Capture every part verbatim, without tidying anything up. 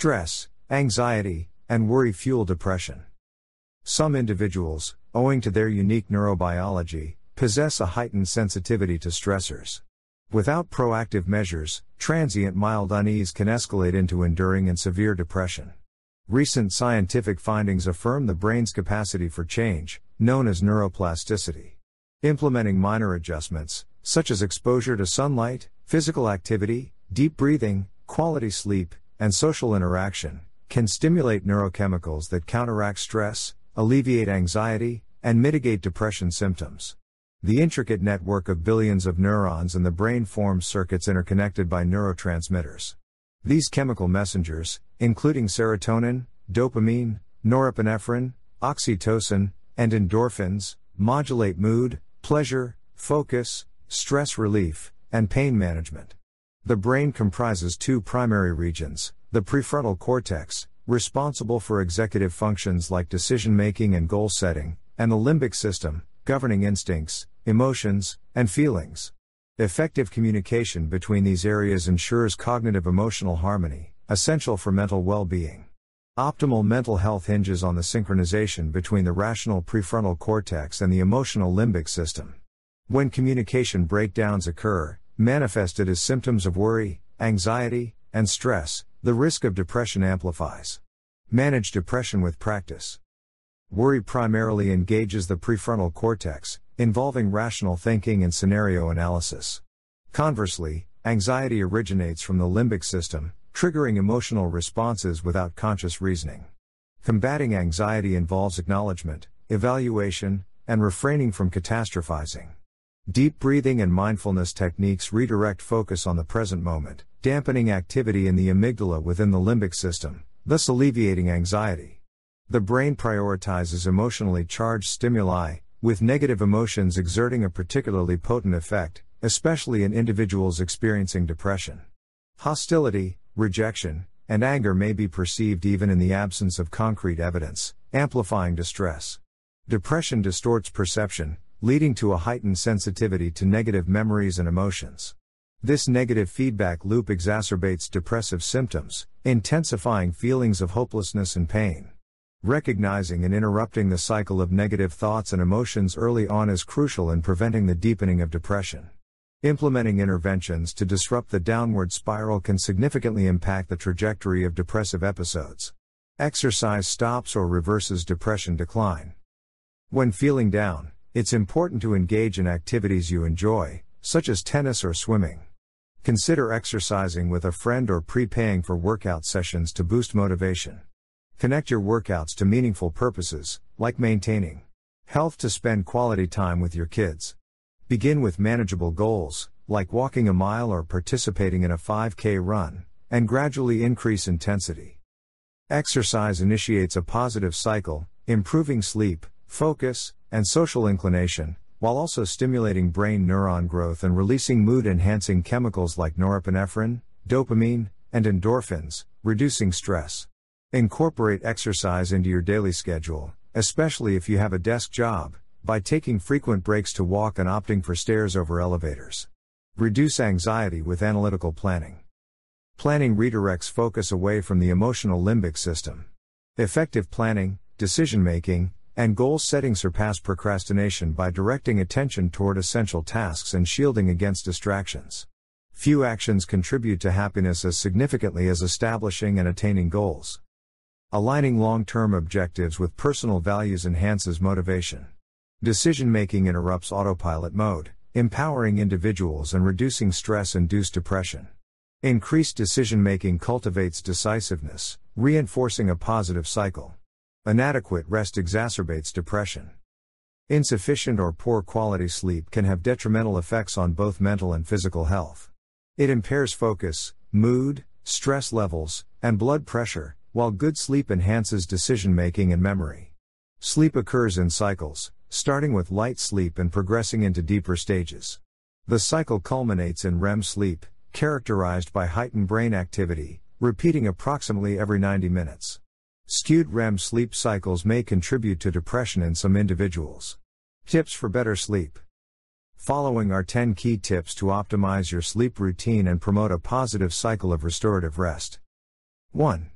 Stress, anxiety, and worry fuel depression. Some individuals, owing to their unique neurobiology, possess a heightened sensitivity to stressors. Without proactive measures, transient mild unease can escalate into enduring and severe depression. Recent scientific findings affirm the brain's capacity for change, known as neuroplasticity. Implementing minor adjustments, such as exposure to sunlight, physical activity, deep breathing, quality sleep, and social interaction, can stimulate neurochemicals that counteract stress, alleviate anxiety, and mitigate depression symptoms. The intricate network of billions of neurons in the brain forms circuits interconnected by neurotransmitters. These chemical messengers, including serotonin, dopamine, norepinephrine, oxytocin, and endorphins, modulate mood, pleasure, focus, stress relief, and pain management. The brain comprises two primary regions: the prefrontal cortex, responsible for executive functions like decision-making and goal setting, and the limbic system, governing instincts, emotions, and feelings. Effective communication between these areas ensures cognitive emotional harmony, essential for mental well-being. Optimal mental health hinges on the synchronization between the rational prefrontal cortex and the emotional limbic system. When communication breakdowns occur, manifested as symptoms of worry, anxiety, and stress, the risk of depression amplifies. Manage depression with practice. Worry primarily engages the prefrontal cortex, involving rational thinking and scenario analysis. Conversely, anxiety originates from the limbic system, triggering emotional responses without conscious reasoning. Combating anxiety involves acknowledgement, evaluation, and refraining from catastrophizing. Deep breathing and mindfulness techniques redirect focus on the present moment, dampening activity in the amygdala within the limbic system, thus alleviating anxiety. The brain prioritizes emotionally charged stimuli, with negative emotions exerting a particularly potent effect, especially in individuals experiencing depression. Hostility, rejection, and anger may be perceived even in the absence of concrete evidence, amplifying distress. Depression distorts perception, leading to a heightened sensitivity to negative memories and emotions. This negative feedback loop exacerbates depressive symptoms, intensifying feelings of hopelessness and pain. Recognizing and interrupting the cycle of negative thoughts and emotions early on is crucial in preventing the deepening of depression. Implementing interventions to disrupt the downward spiral can significantly impact the trajectory of depressive episodes. Exercise stops or reverses depression decline. When feeling down, it's important to engage in activities you enjoy, such as tennis or swimming. Consider exercising with a friend or prepaying for workout sessions to boost motivation. Connect your workouts to meaningful purposes, like maintaining health, to spend quality time with your kids. Begin with manageable goals, like walking a mile or participating in a five K run, and gradually increase intensity. Exercise initiates a positive cycle, improving sleep, focus, and social inclination, while also stimulating brain neuron growth and releasing mood-enhancing chemicals like norepinephrine, dopamine, and endorphins, reducing stress. Incorporate exercise into your daily schedule, especially if you have a desk job, by taking frequent breaks to walk and opting for stairs over elevators. Reduce anxiety with analytical planning. Planning redirects focus away from the emotional limbic system. Effective planning, decision-making, and goal-setting surpass procrastination by directing attention toward essential tasks and shielding against distractions. Few actions contribute to happiness as significantly as establishing and attaining goals. Aligning long-term objectives with personal values enhances motivation. Decision-making interrupts autopilot mode, empowering individuals and reducing stress-induced depression. Increased decision-making cultivates decisiveness, reinforcing a positive cycle. Inadequate rest exacerbates depression. Insufficient or poor quality sleep can have detrimental effects on both mental and physical health. It impairs focus, mood, stress levels, and blood pressure, while good sleep enhances decision-making and memory. Sleep occurs in cycles, starting with light sleep and progressing into deeper stages. The cycle culminates in R E M sleep, characterized by heightened brain activity, repeating approximately every ninety minutes. Skewed R E M sleep cycles may contribute to depression in some individuals. Tips for better sleep. Following are ten key tips to optimize your sleep routine and promote a positive cycle of restorative rest. one.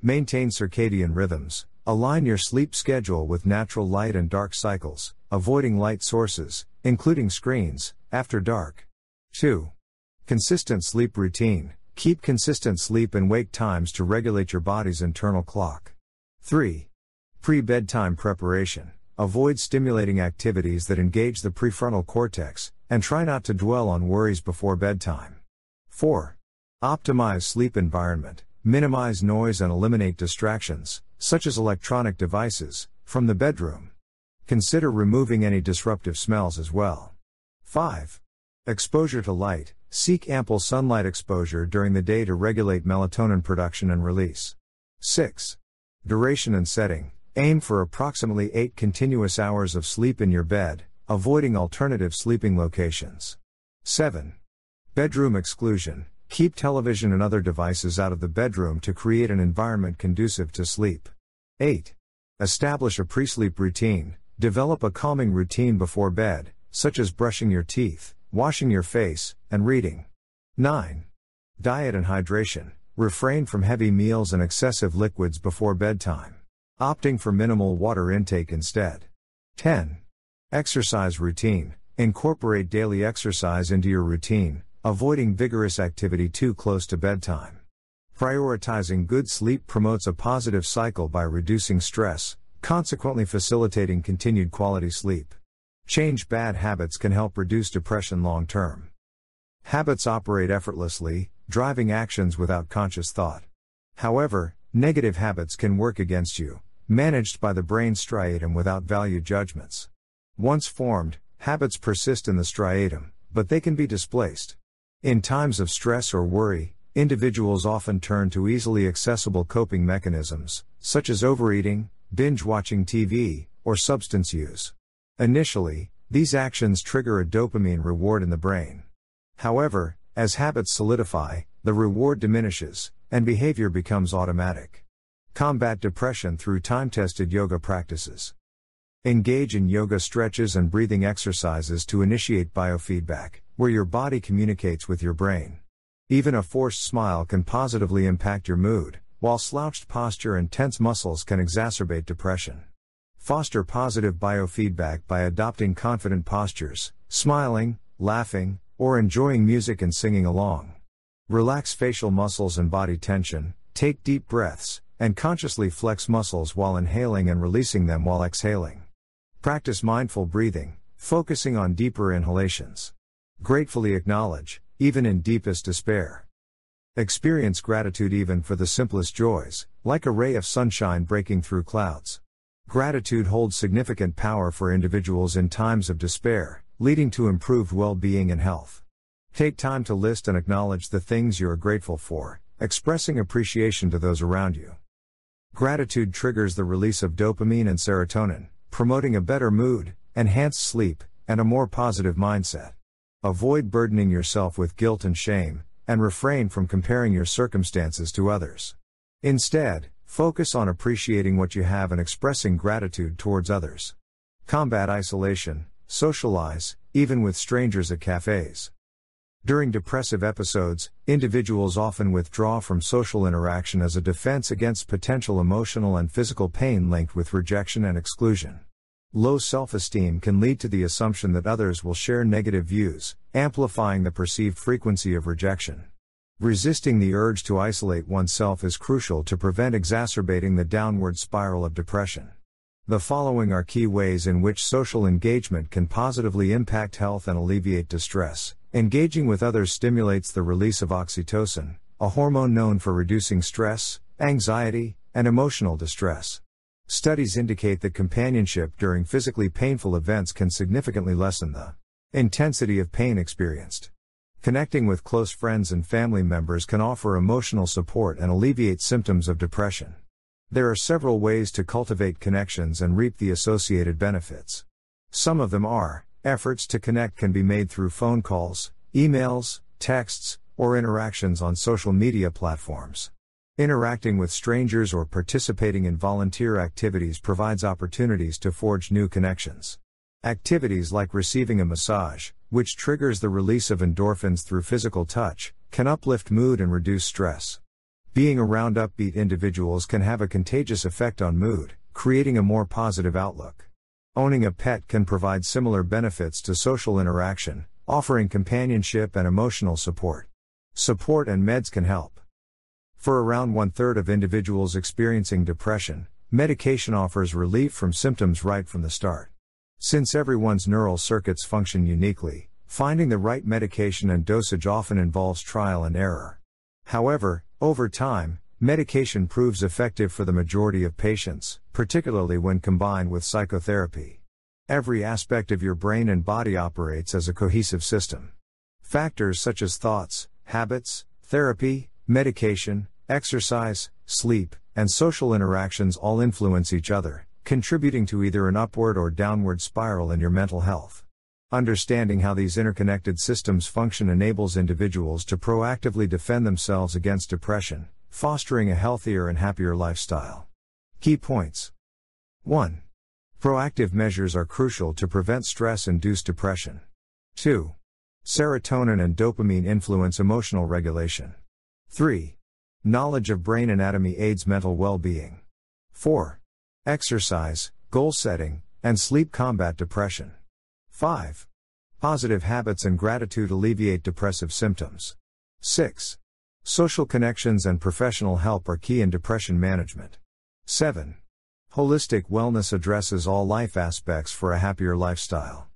Maintain circadian rhythms. Align your sleep schedule with natural light and dark cycles, avoiding light sources, including screens, after dark. two. Consistent sleep routine. Keep consistent sleep and wake times to regulate your body's internal clock. three. Pre-bedtime preparation. Avoid stimulating activities that engage the prefrontal cortex, and try not to dwell on worries before bedtime. four. Optimize sleep environment. Minimize noise and eliminate distractions, such as electronic devices, from the bedroom. Consider removing any disruptive smells as well. five. Exposure to light. Seek ample sunlight exposure during the day to regulate melatonin production and release. six. Duration and setting. Aim for approximately eight continuous hours of sleep in your bed, avoiding alternative sleeping locations. seven. Bedroom exclusion. Keep television and other devices out of the bedroom to create an environment conducive to sleep. eight. Establish a pre-sleep routine. Develop a calming routine before bed, such as brushing your teeth, washing your face, and reading. nine. Diet and hydration. Refrain from heavy meals and excessive liquids before bedtime, opting for minimal water intake instead. ten. Exercise routine. Incorporate daily exercise into your routine, avoiding vigorous activity too close to bedtime. Prioritizing good sleep promotes a positive cycle by reducing stress, consequently facilitating continued quality sleep. Change bad habits can help reduce depression long term. Habits operate effortlessly, driving actions without conscious thought. However, negative habits can work against you, managed by the brain striatum without value judgments. Once formed, habits persist in the striatum, but they can be displaced. In times of stress or worry, individuals often turn to easily accessible coping mechanisms, such as overeating, binge-watching T V, or substance use. Initially, these actions trigger a dopamine reward in the brain. However, as habits solidify, the reward diminishes, and behavior becomes automatic. Combat depression through time-tested yoga practices. Engage in yoga stretches and breathing exercises to initiate biofeedback, where your body communicates with your brain. Even a forced smile can positively impact your mood, while slouched posture and tense muscles can exacerbate depression. Foster positive biofeedback by adopting confident postures, smiling, laughing, or enjoying music and singing along. Relax facial muscles and body tension, take deep breaths, and consciously flex muscles while inhaling and releasing them while exhaling. Practice mindful breathing, focusing on deeper inhalations. Gratefully acknowledge, even in deepest despair. Experience gratitude even for the simplest joys, like a ray of sunshine breaking through clouds. Gratitude holds significant power for individuals in times of despair, leading to improved well-being and health. Take time to list and acknowledge the things you are grateful for, expressing appreciation to those around you. Gratitude triggers the release of dopamine and serotonin, promoting a better mood, enhanced sleep, and a more positive mindset. Avoid burdening yourself with guilt and shame, and refrain from comparing your circumstances to others. Instead, focus on appreciating what you have and expressing gratitude towards others. Combat isolation. Socialize, even with strangers at cafes. During depressive episodes, individuals often withdraw from social interaction as a defense against potential emotional and physical pain linked with rejection and exclusion. Low self-esteem can lead to the assumption that others will share negative views, amplifying the perceived frequency of rejection. Resisting the urge to isolate oneself is crucial to prevent exacerbating the downward spiral of depression. The following are key ways in which social engagement can positively impact health and alleviate distress. Engaging with others stimulates the release of oxytocin, a hormone known for reducing stress, anxiety, and emotional distress. Studies indicate that companionship during physically painful events can significantly lessen the intensity of pain experienced. Connecting with close friends and family members can offer emotional support and alleviate symptoms of depression. There are several ways to cultivate connections and reap the associated benefits. Some of them are: efforts to connect can be made through phone calls, emails, texts, or interactions on social media platforms. Interacting with strangers or participating in volunteer activities provides opportunities to forge new connections. Activities like receiving a massage, which triggers the release of endorphins through physical touch, can uplift mood and reduce stress. Being around upbeat individuals can have a contagious effect on mood, creating a more positive outlook. Owning a pet can provide similar benefits to social interaction, offering companionship and emotional support. Support and meds can help. For around one-third of individuals experiencing depression, medication offers relief from symptoms right from the start. Since everyone's neural circuits function uniquely, finding the right medication and dosage often involves trial and error. However, over time, medication proves effective for the majority of patients, particularly when combined with psychotherapy. Every aspect of your brain and body operates as a cohesive system. Factors such as thoughts, habits, therapy, medication, exercise, sleep, and social interactions all influence each other, contributing to either an upward or downward spiral in your mental health. Understanding how these interconnected systems function enables individuals to proactively defend themselves against depression, fostering a healthier and happier lifestyle. Key points. one. Proactive measures are crucial to prevent stress-induced depression. two. Serotonin and dopamine influence emotional regulation. three. Knowledge of brain anatomy aids mental well-being. four. Exercise, goal setting, and sleep combat depression. five. Positive habits and gratitude alleviate depressive symptoms. six. Social connections and professional help are key in depression management. seven. Holistic wellness addresses all life aspects for a happier lifestyle.